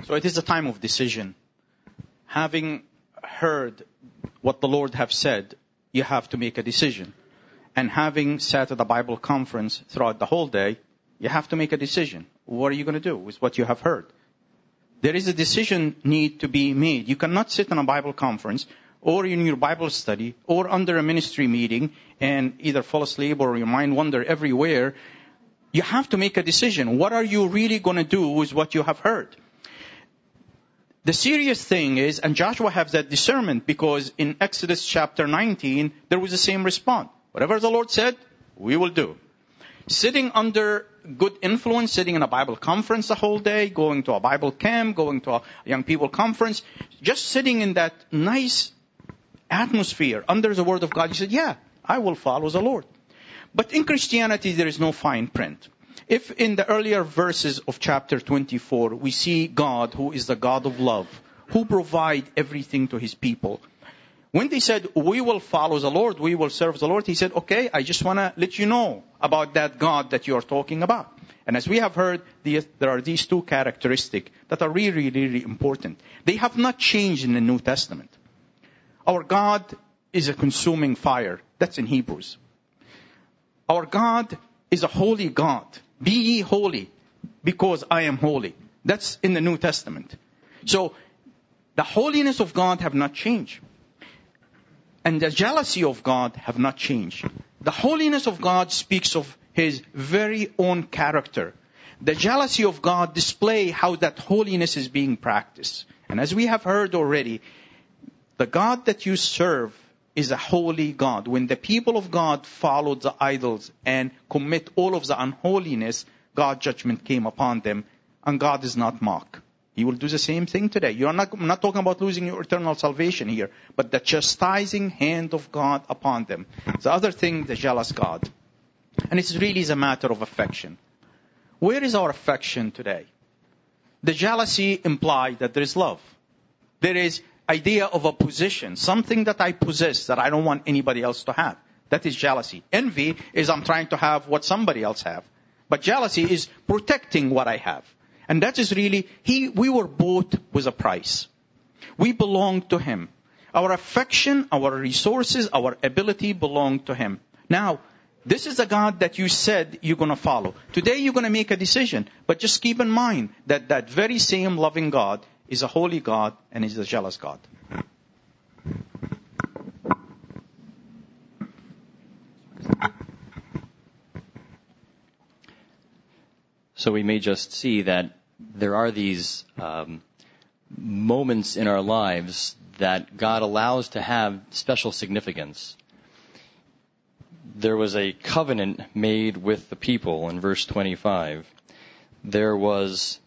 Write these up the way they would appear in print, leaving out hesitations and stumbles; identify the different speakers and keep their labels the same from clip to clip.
Speaker 1: So it is a time of decision. Having heard what the Lord have said, you have to make a decision. And having sat at the Bible conference throughout the whole day, you have to make a decision. What are you going to do with what you have heard? There is a decision need to be made. You cannot sit in a Bible conference or in your Bible study or under a ministry meeting and either fall asleep or your mind wander everywhere. You have to make a decision. What are you really going to do with what you have heard? The serious thing is, and Joshua has that discernment, because in Exodus chapter 19, there was the same response. Whatever the Lord said, we will do. Sitting under good influence, sitting in a Bible conference the whole day, going to a Bible camp, going to a young people conference, just sitting in that nice atmosphere under the Word of God, you said, yeah, I will follow the Lord. But in Christianity, there is no fine print. If in the earlier verses of chapter 24, we see God, who is the God of love, who provides everything to His people. When they said, we will follow the Lord, we will serve the Lord, He said, okay, I just want to let you know about that God that you are talking about. And as we have heard, there are these two characteristics that are really, really important. They have not changed in the New Testament. Our God is a consuming fire. That's in Hebrews. Our God is a holy God. Be ye holy, because I am holy. That's in the New Testament. So, the holiness of God have not changed. And the jealousy of God have not changed. The holiness of God speaks of His very own character. The jealousy of God display how that holiness is being practiced. And as we have heard already, the God that you serve is a holy God. When the people of God followed the idols and commit all of the unholiness, God's judgment came upon them. And God is not mocked. He will do the same thing today. I'm not talking about losing your eternal salvation here, but the chastising hand of God upon them. The other thing, the jealous God. And it's really a matter of affection. Where is our affection today? The jealousy implies that there is love. There is idea of a position, something that I possess that I don't want anybody else to have. That is jealousy. Envy is I'm trying to have what somebody else have. But jealousy is protecting what I have. And that is really, we were bought with a price. We belong to Him. Our affection, our resources, our ability belong to Him. Now, this is the God that you said you're going to follow. Today you're going to make a decision. But just keep in mind that that very same loving God is a holy God and is a jealous God.
Speaker 2: So we may just see that there are these moments in our lives that God allows to have special significance. There was a covenant made with the people in verse 25. There was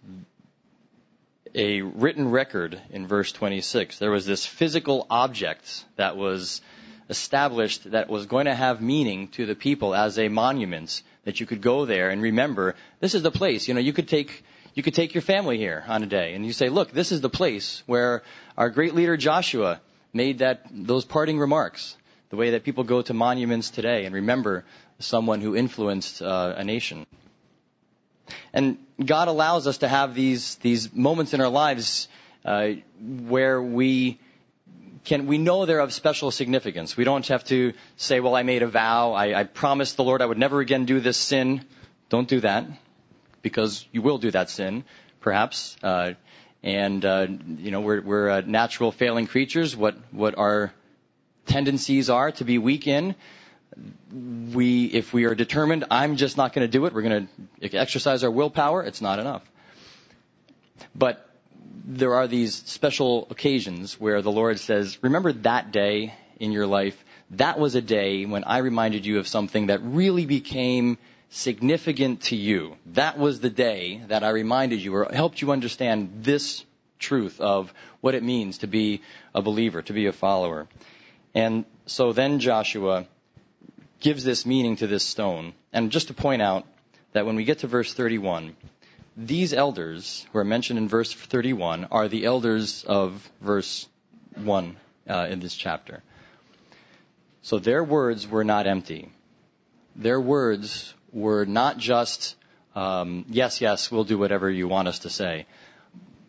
Speaker 2: a written record in verse 26. There was this physical object that was established that was going to have meaning to the people as a monument that you could go there and remember, this is the place. You know, you could take your family here on a day and you say, look, this is the place where our great leader Joshua made those parting remarks. The way that people go to monuments today and remember someone who influenced a nation. And God allows us to have these moments in our lives where we know they're of special significance. We don't have to say, well, I made a vow. I promised the Lord I would never again do this sin. Don't do that, because you will do that sin, perhaps. We're natural failing creatures. What our tendencies are to be weak in. If we are determined, I'm just not going to do it, we're going to exercise our willpower, it's not enough. But there are these special occasions where the Lord says, remember that day in your life, that was a day when I reminded you of something that really became significant to you. That was the day that I reminded you or helped you understand this truth of what it means to be a believer, to be a follower. And so then Joshua gives this meaning to this stone. And just to point out that when we get to verse 31, these elders who are mentioned in verse 31 are the elders of verse 1 in this chapter. So their words were not empty. Their words were not just, yes, we'll do whatever you want us to say.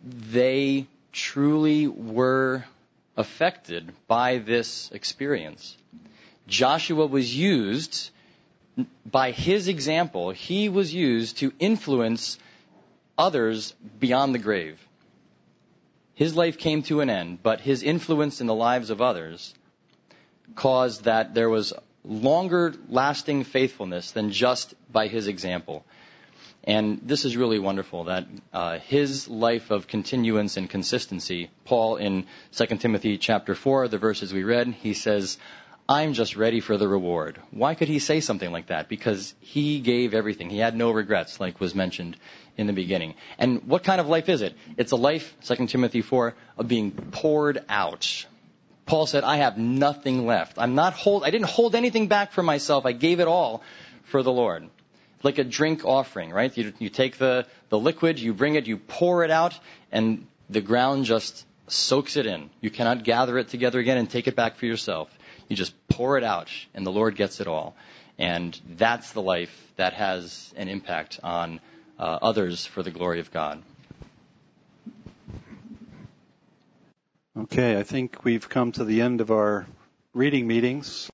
Speaker 2: they truly were affected by this experience. Joshua was used, by his example, he was used to influence others beyond the grave. His life came to an end, but his influence in the lives of others caused that there was longer lasting faithfulness than just by his example. And this is really wonderful that his life of continuance and consistency, Paul in 2 Timothy chapter 4, the verses we read, he says, I'm just ready for the reward. Why could he say something like that? Because he gave everything. He had no regrets, like was mentioned in the beginning. And what kind of life is it? It's a life, 2 Timothy 4, of being poured out. Paul said, I have nothing left. I didn't hold anything back for myself. I gave it all for the Lord. Like a drink offering, right? You take the liquid, you bring it, you pour it out, and the ground just soaks it in. You cannot gather it together again and take it back for yourself. You just pour it out, and the Lord gets it all. And that's the life that has an impact on others for the glory of God.
Speaker 3: Okay, I think we've come to the end of our reading meetings.